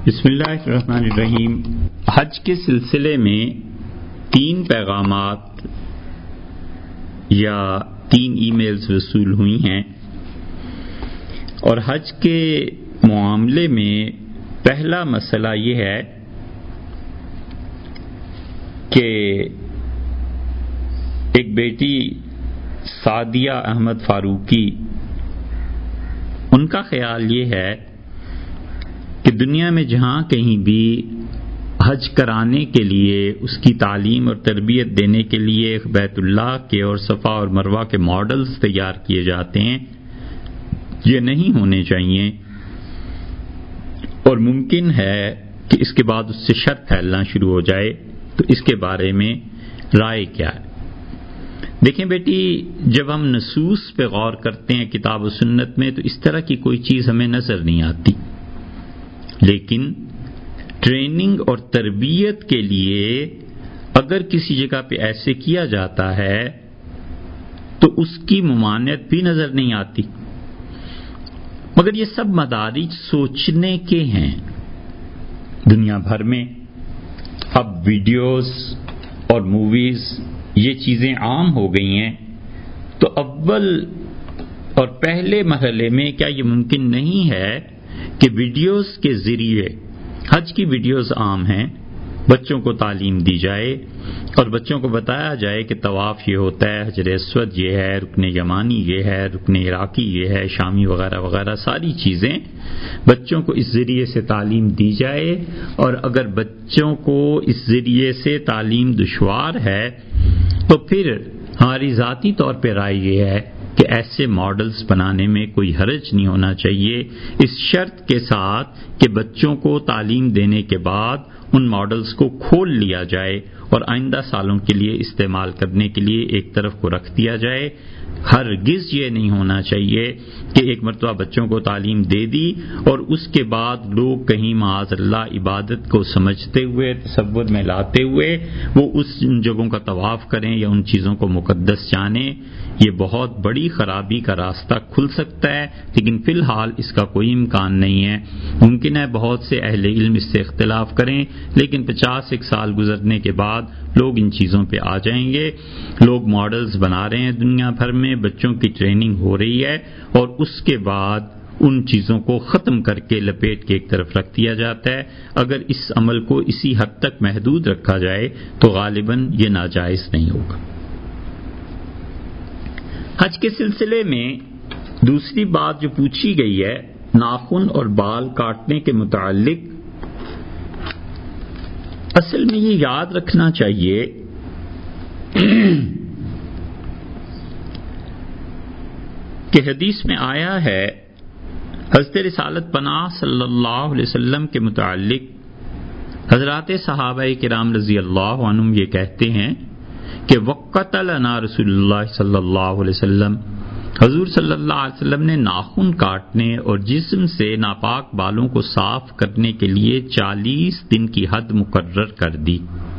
بسم اللہ الرحمن الرحیم۔ حج کے سلسلے میں 3 پیغامات یا 3 ای میلز وصول ہوئی ہیں، اور حج کے معاملے میں پہلا مسئلہ یہ ہے کہ ایک بیٹی سعدیہ احمد فاروقی، ان کا خیال یہ ہے کہ دنیا میں جہاں کہیں بھی حج کرانے کے لیے، اس کی تعلیم اور تربیت دینے کے لیے بیت اللہ کے اور صفا اور مروہ کے ماڈلز تیار کیے جاتے ہیں، یہ نہیں ہونے چاہیے، اور ممکن ہے کہ اس کے بعد اس سے شر پھیلنا شروع ہو جائے۔ تو اس کے بارے میں رائے کیا ہے؟ دیکھیں بیٹی، جب ہم نصوص پہ غور کرتے ہیں کتاب و سنت میں، تو اس طرح کی کوئی چیز ہمیں نظر نہیں آتی، لیکن ٹریننگ اور تربیت کے لیے اگر کسی جگہ پہ ایسے کیا جاتا ہے تو اس کی ممانعت بھی نظر نہیں آتی، مگر یہ سب مدارج سوچنے کے ہیں۔ دنیا بھر میں اب ویڈیوز اور موویز یہ چیزیں عام ہو گئی ہیں، تو اول اور پہلے مرحلے میں کیا یہ ممکن نہیں ہے کہ ویڈیوز کے ذریعے، حج کی ویڈیوز عام ہیں، بچوں کو تعلیم دی جائے اور بچوں کو بتایا جائے کہ طواف یہ ہوتا ہے، حجر اسود یہ ہے، رکن یمانی یہ ہے، رکن عراقی یہ ہے، شامی وغیرہ وغیرہ، ساری چیزیں بچوں کو اس ذریعے سے تعلیم دی جائے۔ اور اگر بچوں کو اس ذریعے سے تعلیم دشوار ہے تو پھر ہماری ذاتی طور پہ رائے یہ ہے کہ ایسے ماڈلز بنانے میں کوئی حرج نہیں ہونا چاہیے، اس شرط کے ساتھ کہ بچوں کو تعلیم دینے کے بعد ان ماڈلز کو کھول لیا جائے اور آئندہ سالوں کے لیے استعمال کرنے کے لیے ایک طرف کو رکھ دیا جائے۔ ہرگز یہ نہیں ہونا چاہیے کہ ایک مرتبہ بچوں کو تعلیم دے دی اور اس کے بعد لوگ کہیں معاذ اللہ عبادت کو سمجھتے ہوئے، تصور میں لاتے ہوئے وہ اس جگہوں کا طواف کریں یا ان چیزوں کو مقدس جانیں۔ یہ بہت بڑی خرابی کا راستہ کھل سکتا ہے، لیکن فی الحال اس کا کوئی امکان نہیں ہے۔ ممکن ہے بہت سے اہل علم اس سے اختلاف کریں، لیکن 50 سال گزرنے کے بعد لوگ ان چیزوں پہ آ جائیں گے۔ لوگ ماڈلز بنا رہے ہیں دنیا بھر میں، بچوں کی ٹریننگ ہو رہی ہے، اور اس کے بعد ان چیزوں کو ختم کر کے لپیٹ کے ایک طرف رکھ دیا جاتا ہے۔ اگر اس عمل کو اسی حد تک محدود رکھا جائے تو غالباً یہ ناجائز نہیں ہوگا۔ حج کے سلسلے میں دوسری بات جو پوچھی گئی ہے ناخن اور بال کاٹنے کے متعلق، اصل میں یہ یاد رکھنا چاہیے کہ حدیث میں آیا ہے، حضرت رسالت پناہ صلی اللہ علیہ وسلم کے متعلق حضرات صحابہ کرام رضی اللہ عنہم یہ کہتے ہیں کہ وقت لنا رسول اللہ صلی اللہ علیہ وسلم، حضور صلی اللہ علیہ وسلم نے ناخن کاٹنے اور جسم سے ناپاک بالوں کو صاف کرنے کے لیے 40 دن کی حد مقرر کر دی۔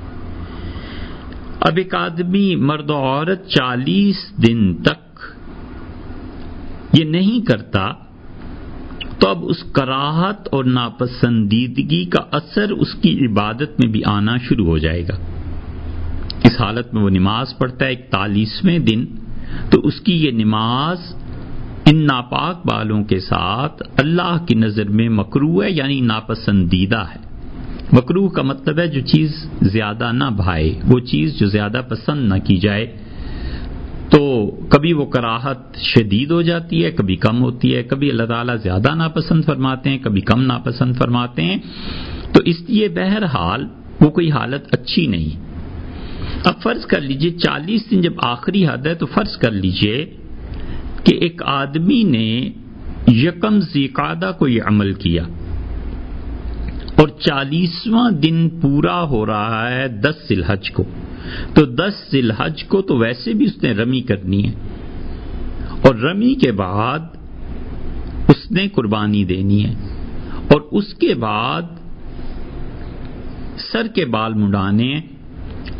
اب ایک آدمی مرد و عورت 40 دن تک یہ نہیں کرتا تو اب اس کراہت اور ناپسندیدگی کا اثر اس کی عبادت میں بھی آنا شروع ہو جائے گا۔ اس حالت میں وہ نماز پڑھتا ہے 41ویں دن، تو اس کی یہ نماز ان ناپاک بالوں کے ساتھ اللہ کی نظر میں مکروہ ہے، یعنی ناپسندیدہ ہے۔ مکروہ کا مطلب ہے جو چیز زیادہ نہ بھائے، وہ چیز جو زیادہ پسند نہ کی جائے۔ تو کبھی وہ کراہت شدید ہو جاتی ہے، کبھی کم ہوتی ہے، کبھی اللہ تعالیٰ زیادہ ناپسند فرماتے ہیں، کبھی کم ناپسند فرماتے ہیں۔ تو اس لیے بہرحال وہ کوئی حالت اچھی نہیں۔ اب فرض کر لیجئے 40 دن جب آخری حد ہے، تو فرض کر لیجئے کہ ایک آدمی نے 1 ذی القعدہ کو یہ عمل کیا اور 40واں دن پورا ہو رہا ہے 10 ذی الحج کو، تو 10 ذی الحج کو تو ویسے بھی اس نے رمی کرنی ہے، اور رمی کے بعد اس نے قربانی دینی ہے، اور اس کے بعد سر کے بال منڈانے ہیں،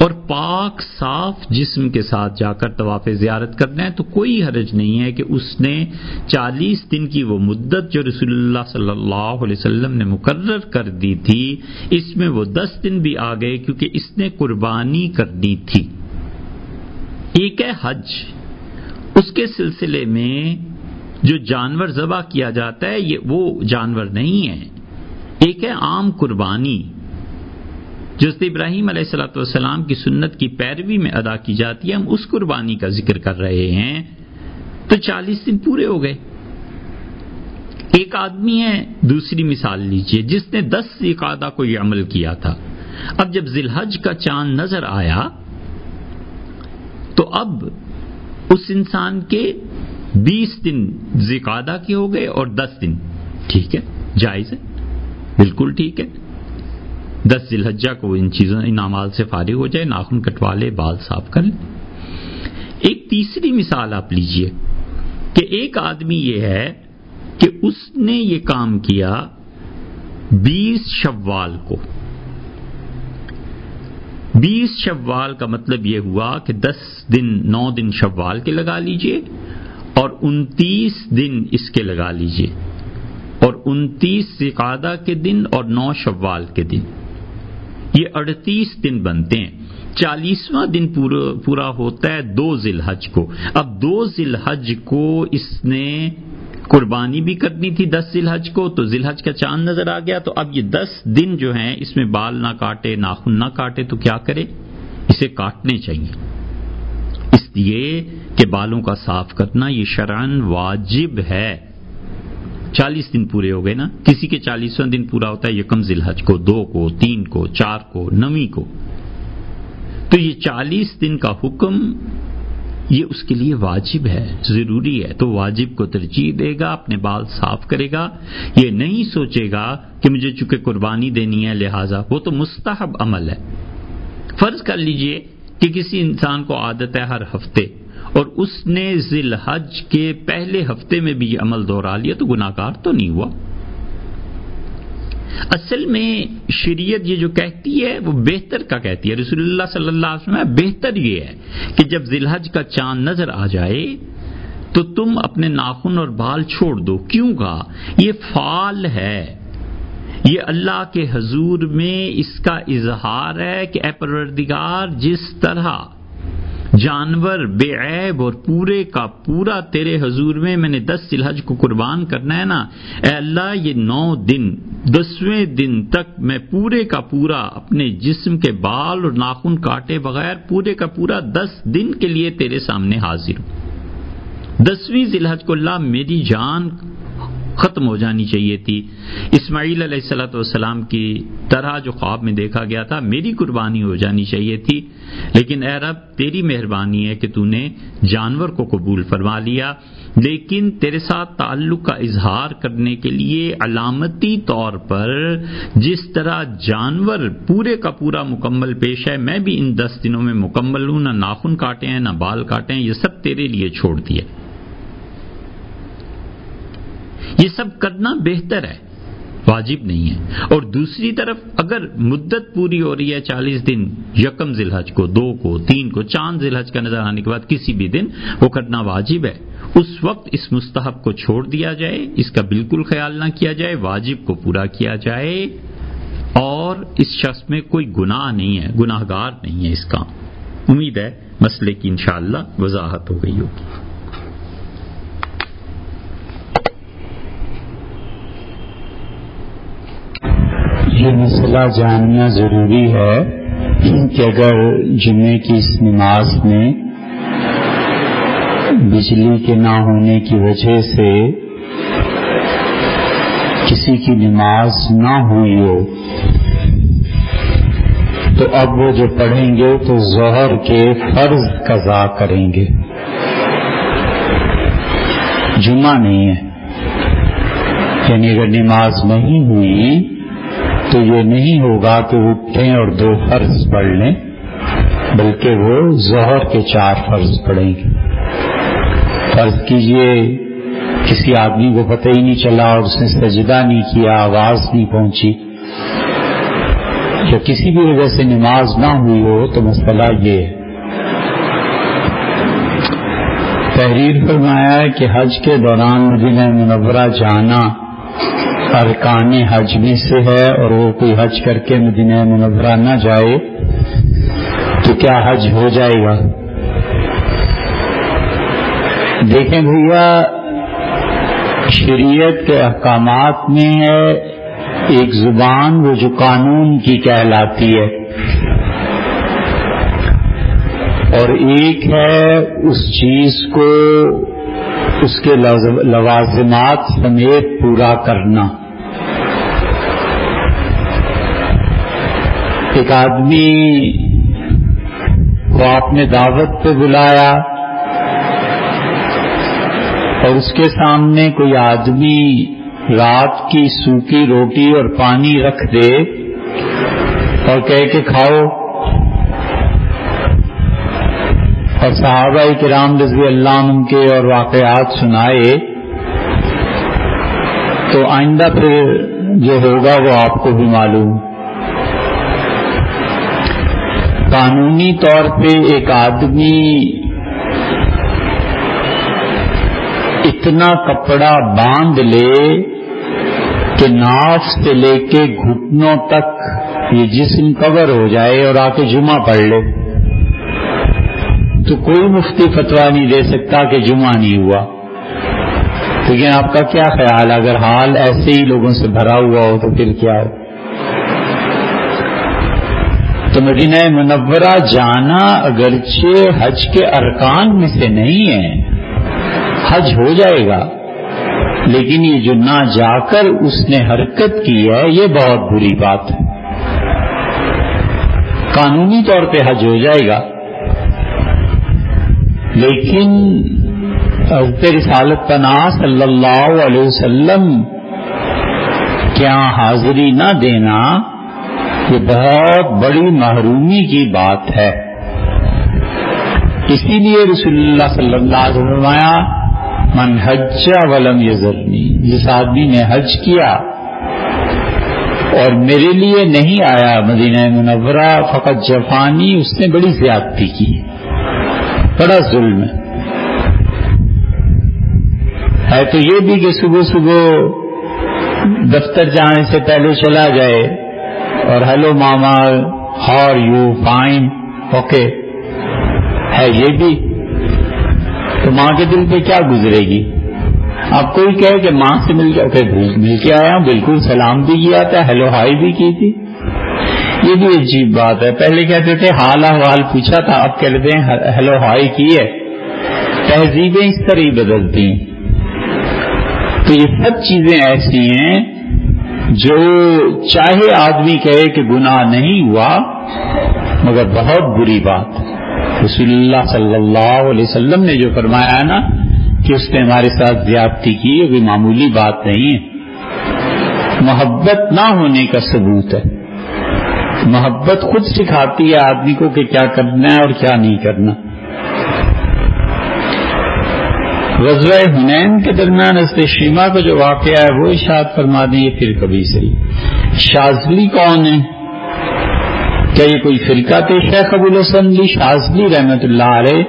اور پاک صاف جسم کے ساتھ جا کر طواف زیارت کرنا ہے تو کوئی حرج نہیں ہے کہ اس نے 40 دن کی وہ مدت جو رسول اللہ صلی اللہ علیہ وسلم نے مقرر کر دی تھی اس میں وہ 10 دن بھی آ گئے کیونکہ اس نے قربانی کرنی تھی. ایک ہے حج، اس کے سلسلے میں جو جانور ذبح کیا جاتا ہے یہ وہ جانور نہیں ہے. ایک ہے عام قربانی جو حضرت ابراہیم علیہ الصلوۃ والسلام کی سنت کی پیروی میں ادا کی جاتی ہے. ہم اس قربانی کا ذکر کر رہے ہیں. تو 40 دن پورے ہو گئے. ایک آدمی ہے، دوسری مثال لیجئے، جس نے 10 ذوالقعدہ کو یہ عمل کیا تھا. اب جب ذی الحج کا چاند نظر آیا تو اب اس انسان کے 20 دن ذوالقعدہ کے ہو گئے اور 10 دن. ٹھیک ہے، جائز ہے، بالکل ٹھیک ہے. 10 ذی الحجہ کو ان چیزوں ان اعمال سے فارغ ہو جائے، ناخن کٹوا لے، بال صاف کر لے. ایک تیسری مثال آپ لیجئے کہ ایک آدمی یہ ہے کہ اس نے یہ کام کیا 20 شوال کو. 20 شوال کا مطلب یہ ہوا کہ 9 دن شوال کے لگا لیجئے اور 29 دن اس کے لگا لیجئے اور 29 ذوالقعدہ کے دن اور 9 شوال کے دن، یہ 38 دن بنتے ہیں. 40واں دن پورا ہوتا ہے 2 ذی الحج کو. اب 2 ذی الحج کو اس نے قربانی بھی کرنی تھی 10 ذی الحج کو، تو ذی الحج کا چاند نظر آ گیا تو اب یہ 10 دن جو ہیں اس میں بال نہ کاٹے، ناخن نہ کاٹے تو کیا کرے؟ اسے کاٹنے چاہیے. اس لیے کہ بالوں کا صاف کرنا یہ شرعاً واجب ہے. 40 دن پورے ہو گئے نا. کسی کے 40واں دن پورا ہوتا ہے یکم ذی الحج کو، 2 کو، 3 کو، 4 کو، 9 کو. تو یہ 40 دن کا حکم یہ اس کے لیے واجب ہے، ضروری ہے. تو واجب کو ترجیح دے گا، اپنے بال صاف کرے گا. یہ نہیں سوچے گا کہ مجھے چونکہ قربانی دینی ہے لہٰذا، وہ تو مستحب عمل ہے. فرض کر لیجئے کہ کسی انسان کو عادت ہے ہر ہفتے اور اس نے ذی الحج کے پہلے ہفتے میں بھی یہ عمل دہرا لیا تو گناہ گار تو نہیں ہوا. اصل میں شریعت یہ جو کہتی ہے وہ بہتر کا کہتی ہے. رسول اللہ صلی اللہ علیہ وسلم بہتر یہ ہے کہ جب ذی الحج کا چاند نظر آ جائے تو تم اپنے ناخن اور بال چھوڑ دو. کیوں کہا؟ یہ فعال ہے، یہ اللہ کے حضور میں اس کا اظہار ہے کہ اے پروردگار جس طرح جانور بے عیب اور پورے کا پورا تیرے حضور میں نے 10 ذی الحج کو قربان کرنا ہے نا، اے اللہ یہ 9 دن 10ویں دن تک میں پورے کا پورا اپنے جسم کے بال اور ناخن کاٹے بغیر پورے کا پورا 10 دن کے لیے تیرے سامنے حاضر ہوں. 10ویں ذی الحج کو اللہ میری جان ختم ہو جانی چاہیے تھی. اسماعیل علیہ السلام کی طرح جو خواب میں دیکھا گیا تھا میری قربانی ہو جانی چاہیے تھی، لیکن اے رب تیری مہربانی ہے کہ تو نے جانور کو قبول فرما لیا. لیکن تیرے ساتھ تعلق کا اظہار کرنے کے لیے علامتی طور پر جس طرح جانور پورے کا پورا مکمل پیش ہے، میں بھی ان 10 دنوں میں مکمل ہوں. نہ ناخن کاٹے ہیں نہ بال کاٹے ہیں، یہ سب تیرے لیے چھوڑ دیا. یہ سب کرنا بہتر ہے، واجب نہیں ہے. اور دوسری طرف اگر مدت پوری ہو رہی ہے 40 دن، یکم ذی الحج کو، 2 کو، 3 کو، چاند ذی الحج کا نظر آنے کے بعد کسی بھی دن وہ کرنا واجب ہے. اس وقت اس مستحب کو چھوڑ دیا جائے، اس کا بالکل خیال نہ کیا جائے، واجب کو پورا کیا جائے اور اس شخص میں کوئی گناہ نہیں ہے، گناہ گار نہیں ہے اس کا. امید ہے مسئلے کی انشاءاللہ وضاحت ہو گئی ہوگی. یہ مسئلہ جاننا ضروری ہے کہ اگر جمعے کی اس نماز میں بجلی کے نہ ہونے کی وجہ سے کسی کی نماز نہ ہوئی ہو تو اب وہ جو پڑھیں گے تو ظہر کے فرض قضا کریں گے، جمعہ نہیں ہے. یعنی اگر نماز نہیں ہوئی تو یہ نہیں ہوگا کہ اٹھیں اور 2 فرض پڑھ لیں، بلکہ وہ ظہر کے 4 فرض پڑھیں گے. فرض کیجئے کسی آدمی کو پتہ ہی نہیں چلا اور اس نے سجدہ نہیں کیا، آواز نہیں پہنچی، یا کسی بھی وجہ سے نماز نہ ہوئی ہو تو مسئلہ یہ ہے. تحریر فرمایا ہے کہ حج کے دوران مدینہ منورہ جانا ارکان حج میں سے ہے، اور وہ کوئی حج کر کے مدینہ منورہ نہ جائے تو کیا حج ہو جائے گا؟ دیکھیں بھیا، شریعت کے احکامات میں ہے ایک زبان وہ جو قانون کی کہلاتی ہے، اور ایک ہے اس چیز کو اس کے لوازمات سمیت پورا کرنا. ایک آدمی کو آپ نے دعوت پہ بلایا اور اس کے سامنے کوئی آدمی رات کی سوکھی روٹی اور پانی رکھ دے اور کہے کہ کھاؤ، اور صحابہ کرام رضی اللہ عنہم کے اور واقعات سنائے، تو آئندہ پھر جو ہوگا وہ آپ کو بھی معلوم. قانونی طور پہ ایک آدمی اتنا کپڑا باندھ لے کہ ناف سے لے کے گھٹنوں تک یہ جسم کور ہو جائے اور آ کے جمعہ پڑھ لے، تو کوئی مفتی فتویٰ نہیں دے سکتا کہ جمعہ نہیں ہوا. لیکن آپ کا کیا خیال، اگر حال ایسے ہی لوگوں سے بھرا ہوا ہو تو پھر کیا ہو؟ تو مدینہ منورہ جانا اگرچہ حج کے ارکان میں سے نہیں ہے، حج ہو جائے گا، لیکن یہ جو نہ جا کر اس نے حرکت کی ہے یہ بہت بری بات ہے. قانونی طور پہ حج ہو جائے گا، لیکن حضرت رسالت پناہ صلی اللہ علیہ وسلم کیا حاضری نہ دینا یہ بہت بڑی محرومی کی بات ہے. اسی لیے رسول اللہ صلی اللہ علیہ وسلم فرمایا من حج ولم یزرنی، جس آدمی نے حج کیا اور میرے لیے نہیں آیا مدینہ منورہ فقط جفانی، اس نے بڑی زیادتی کی، بڑا ظلم ہے. تو یہ بھی کہ صبح صبح دفتر جانے سے پہلے چلا جائے اور hello mama how are you, fine, okay ہے، یہ بھی تو ماں کے دل پہ کیا گزرے گی؟ اب کوئی کہے کہ ماں سے مل کے آیا ہوں، بالکل سلام بھی کیا تھا، ہیلو ہائی بھی کی تھی. یہ بھی عجیب بات ہے. پہلے کہتے تھے حال احوال پوچھا تھا، اب کہتے ہیں ہیلو ہائی کی ہے. تہذیبیں اس طرح ہی بدلتی ہیں. تو یہ سب چیزیں ایسی ہیں جو چاہے آدمی کہے کہ گناہ نہیں ہوا مگر بہت بری بات. رسول اللہ صلی اللہ علیہ وسلم نے جو فرمایا ہے نا کہ اس نے ہمارے ساتھ زیادتی کی، یہ کوئی معمولی بات نہیں ہے. محبت نہ ہونے کا ثبوت ہے. محبت خود سکھاتی ہے آدمی کو کہ کیا کرنا ہے اور کیا نہیں کرنا. غزوہ حنین کے درمیان حضرت شیما کا جو واقعہ ہے وہ ارشاد فرما دیں پھر کبھی صحیح. شاذلی کون ہے؟ کیا یہ کوئی فرقہ تھے؟ شیخ ابو الحسن علی شاذلی رحمت اللہ علیہ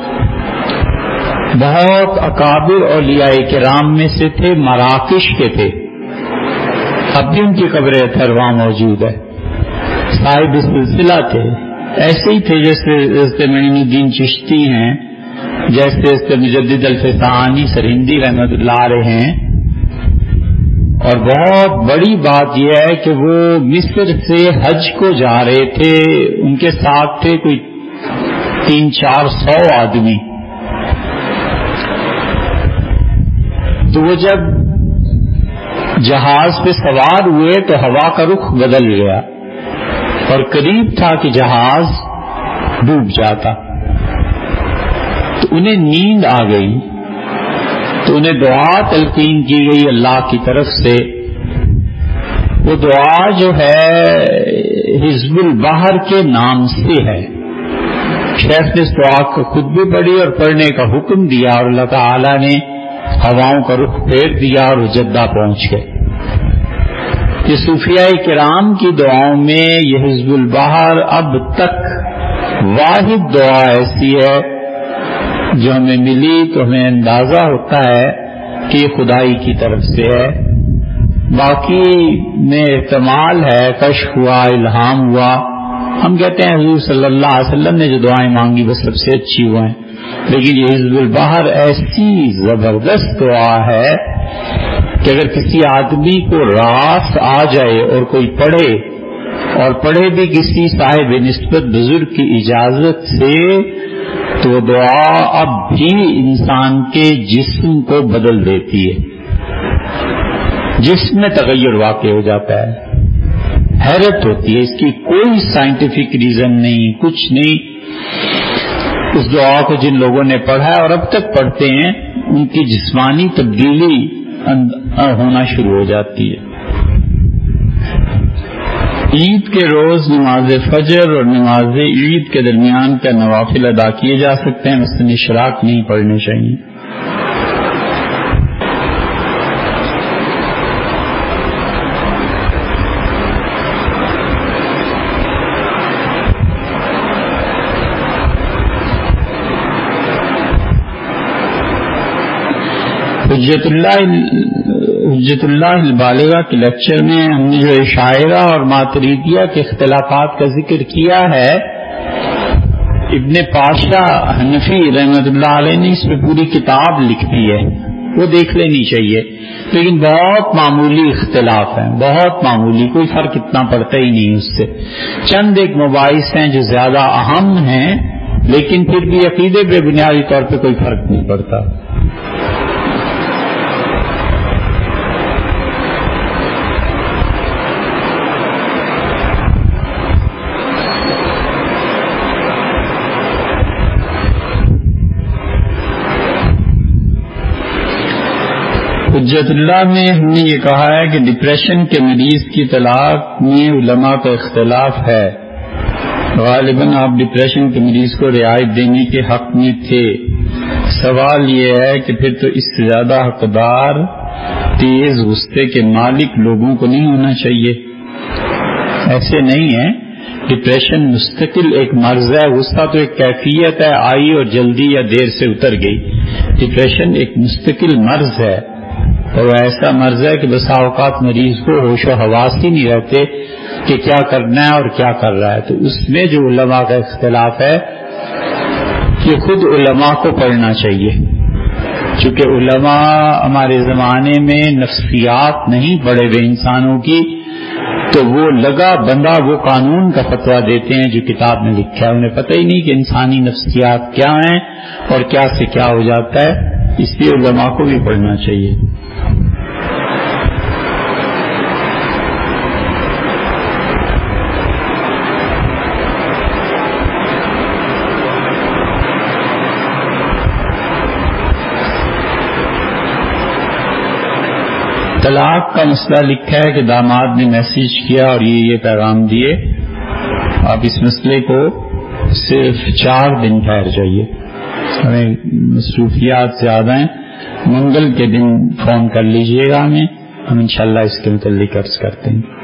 بہت اکابر اولیاء کرام میں سے تھے، مراکش کے تھے. اب بھی ان کی قبر اطہر وہاں موجود ہے. صاحب سلسلہ تھے، ایسے ہی تھے جیسے حضرت معین الدین چشتی ہیں، جیسے حضرت مجدد الفسانی سرہندی رحمت اللہ علیہ ہیں. اور بہت بڑی بات یہ ہے کہ وہ مصر سے حج کو جا رہے تھے، ان کے ساتھ تھے کوئی 300-400 آدمی. تو وہ جب جہاز پہ سوار ہوئے تو ہوا کا رخ بدل گیا اور قریب تھا کہ جہاز ڈوب جاتا. تو انہیں نیند آ گئی، تو انہیں دعا تلقین کی گئی اللہ کی طرف سے. وہ دعا جو ہے حزب البحر کے نام سے ہے. شیخ نے اس دعا کو خود بھی پڑھی اور پڑھنے کا حکم دیا، اور اللہ تعالی نے ہواؤں کا رخ پھیر دیا اور وہ جدہ پہنچ گئے. کہ صوفیاء کرام کی دعاؤں میں یہ حزب البحر اب تک واحد دعا ایسی ہے جو ہمیں ملی تو ہمیں اندازہ ہوتا ہے کہ یہ خدائی کی طرف سے ہے. باقی میں احتمال ہے کشف ہوا، الہام ہوا. ہم کہتے ہیں حضور صلی اللہ علیہ وسلم نے جو دعائیں مانگی وہ سب سے اچھی ہوئیں، لیکن یہ حزب البحر ایسی زبردست دعا ہے کہ اگر کسی آدمی کو راس آ جائے اور کوئی پڑھے، اور پڑھے بھی کسی صاحب نسبت بزرگ کی اجازت سے، تو وہ دعا اب بھی انسان کے جسم کو بدل دیتی ہے، جسم میں تغیر واقع ہو جاتا ہے. حیرت ہوتی ہے، اس کی کوئی سائنٹیفک ریزن نہیں، کچھ نہیں. اس دعا کو جن لوگوں نے پڑھا ہے اور اب تک پڑھتے ہیں ان کی جسمانی تبدیلی ہونا شروع ہو جاتی ہے. عید کے روز نماز فجر اور نماز عید کے درمیان کا نوافل ادا کیے جا سکتے ہیں، مثلاً اشراق نہیں پڑھنے چاہیے. حجت اللہ البالغہ کے لیکچر میں ہم نے جو عشاعرہ اور ماتریدیہ کے اختلافات کا ذکر کیا ہے، ابن پاشا حنفی رحمۃ اللہ علیہ نے اس پہ پوری کتاب لکھ دی ہے، وہ دیکھ لینی چاہیے. لیکن بہت معمولی اختلاف ہیں، بہت معمولی، کوئی فرق اتنا پڑتا ہی نہیں اس سے. چند ایک مباحث ہیں جو زیادہ اہم ہیں، لیکن پھر بھی عقیدے پہ بنیادی طور پہ کوئی فرق نہیں پڑتا. حجت اللہ میں ہم نے یہ کہا ہے کہ ڈپریشن کے مریض کی طلاق میں علماء کا اختلاف ہے. غالباً آپ ڈپریشن کے مریض کو رعایت دینے کے حق میں تھے. سوال یہ ہے کہ پھر تو اس سے زیادہ حقدار تیز غصے کے مالک لوگوں کو نہیں ہونا چاہیے. ایسے نہیں ہے. ڈپریشن مستقل ایک مرض ہے، غصہ تو ایک کیفیت ہے، آئی اور جلدی یا دیر سے اتر گئی. ڈپریشن ایک مستقل مرض ہے، اور ایسا مرض ہے کہ بسا اوقات مریض کو ہوش و حواس ہی نہیں رہتے کہ کیا کرنا ہے اور کیا کر رہا ہے. تو اس میں جو علماء کا اختلاف ہے کہ خود علماء کو پڑھنا چاہیے، چونکہ علماء ہمارے زمانے میں نفسیات نہیں پڑھے ہوئے انسانوں کی، تو وہ لگا بندہ وہ قانون کا فتویٰ دیتے ہیں جو کتاب میں لکھا ہے. انہیں پتہ ہی نہیں کہ انسانی نفسیات کیا ہیں اور کیا سے کیا ہو جاتا ہے. اس لیے علماء کو بھی پڑھنا چاہیے. طلاق کا مسئلہ لکھا ہے کہ داماد نے میسج کیا اور یہ پیغام دیے. آپ اس مسئلے کو صرف 4 دن ٹھہر جائیے، ہمیں مصروفیات زیادہ ہیں. منگل کے دن فون کر لیجئے گا ہمیں، ہم انشاءاللہ اس کے متعلق عرض کرتے ہیں.